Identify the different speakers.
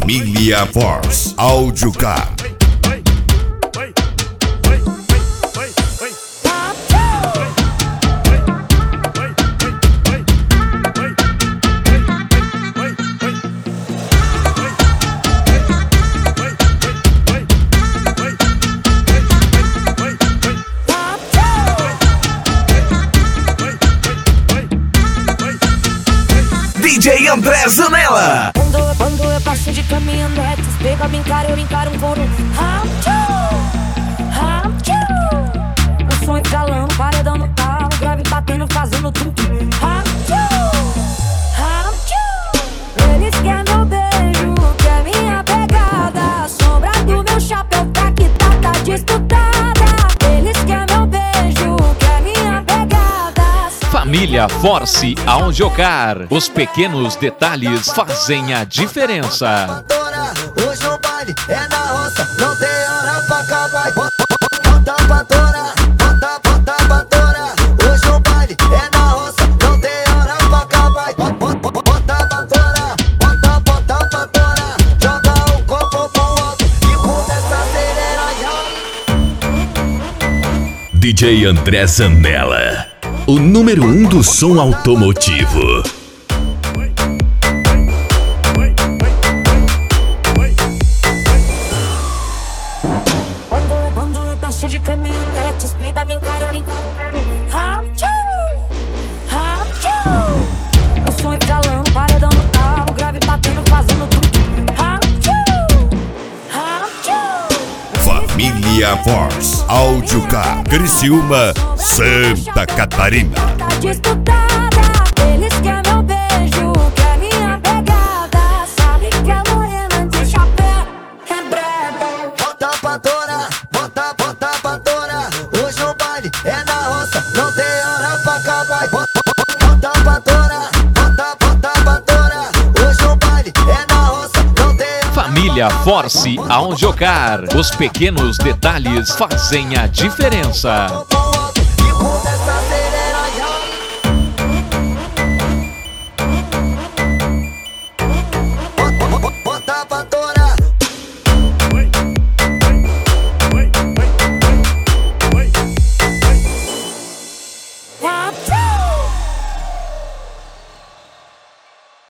Speaker 1: Família Force Áudio Car. DJ André Zanella.
Speaker 2: Quando eu passo de caminhonete, pego a brincar, eu encaro um coro. O som escalando, paredão no carro, grave batendo, fazendo tum-tum. Eles querem meu beijo, quer minha pegada. Sombra do meu chapéu, tá que tá disputada. Eles querem meu beijo, quer minha pegada.
Speaker 3: Família Force Áudio Car. Os pequenos detalhes fazem a diferença.
Speaker 4: Hoje o baile é na roça, não tem hora pra acabar. Bota pra torar, bota pra torar. Hoje o baile é na roça, não tem hora pra acabar. Bota pra torar, bota pra torar. Joga o copo pro alto e começa a acelerar.
Speaker 1: DJ André Zanella, o número 1 do som automotivo.
Speaker 2: Quando eu passo de caminhonete, explica bem caro, o som escalando, paredão no carro, grave batendo, fazendo tudo.
Speaker 1: Família Force Áudio Car, Criciúma, Santa Catarina.
Speaker 2: Tá disputada, eles querem meu beijo, quer minha pegada. Sabe que a morena de chapéu é brega.
Speaker 4: Bota pra torar, bota pra torar. Hoje o baile é na roça, não tem hora pra acabar. Bota pra torar, bota pra torar. Hoje o baile é na roça, não tem hora.
Speaker 3: Família Force Áudio Car. Os pequenos detalhes fazem a diferença.